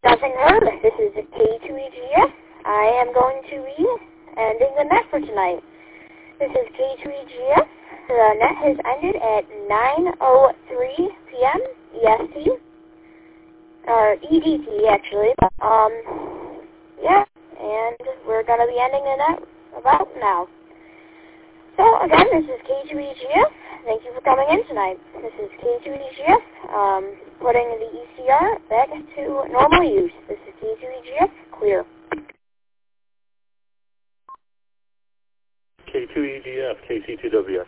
Nothing heard. This is K2EGF. I am going to be ending the net for tonight. This is K2EGF. The net has ended at 9:03 p.m. EST. Or EDT, actually. Yeah, and we're going to be ending the net about now. So, again, this is K2EGF. Thank you for coming in tonight. This is K2EGF, putting the ECR back to normal use. This is K2EGF, clear. K2EGF, KC2WF.